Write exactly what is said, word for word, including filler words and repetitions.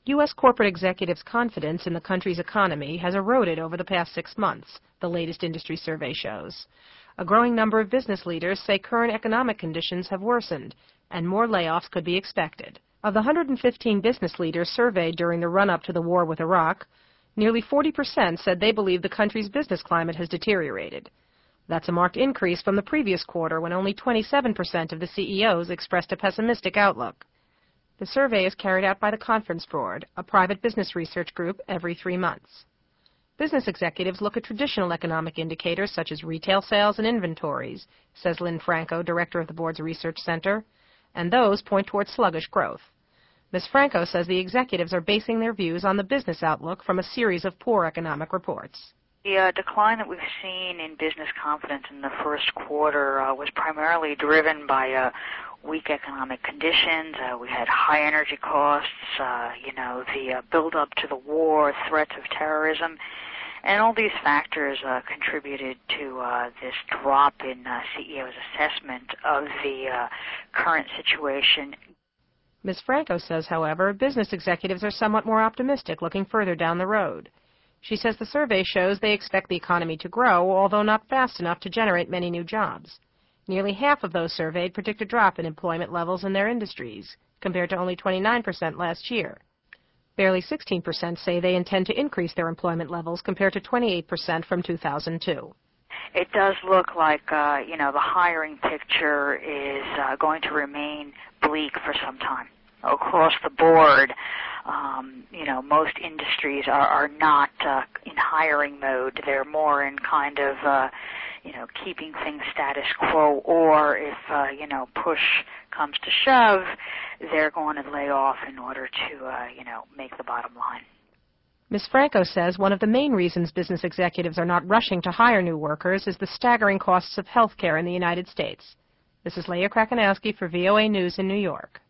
U S corporate executives' confidence in the country's economy has eroded over the past six months, the latest industry survey shows. A growing number of business leaders say current economic conditions have worsened, and more layoffs could be expected. Of the one hundred fifteen business leaders surveyed during the run-up to the war with Iraq, nearly forty percent said they believe the country's business climate has deteriorated. That's a marked increase from the previous quarter, when only twenty-seven percent of the C E Os expressed a pessimistic outlook. The survey is carried out by the Conference Board, a private business research group, every three months. Business executives look at traditional economic indicators such as retail sales and inventories, says Lynn Franco, director of the board's research center, and those point toward sluggish growth. Miz Franco says the executives are basing their views on the business outlook from a series of poor economic reports. The uh, decline that we've seen in business confidence in the first quarter uh, was primarily driven by uh, weak economic conditions. Uh, we had high energy costs, uh, you know, the uh, build-up to the war, threats of terrorism, and all these factors uh, contributed to uh, this drop in uh, C E O's assessment of the uh, current situation. Miz Franco says, however, business executives are somewhat more optimistic looking further down the road. She says the survey shows they expect the economy to grow, although not fast enough to generate many new jobs. Nearly half of those surveyed predict a drop in employment levels in their industries, compared to only twenty-nine percent last year. Barely sixteen percent say they intend to increase their employment levels, compared to twenty-eight percent from two thousand two. It does look like, uh, you know, the hiring picture is uh, going to remain bleak for some time. Across the board, um, you know, most industries are, are not uh, in hiring mode. They're more in kind of, uh, you know, keeping things status quo, or if, uh, you know, push comes to shove, they're going to lay off in order to, uh, you know, make the bottom line. Miz Franco says one of the main reasons business executives are not rushing to hire new workers is the staggering costs of health care in the United States. This is Leah Krakanowski for V O A News in New York.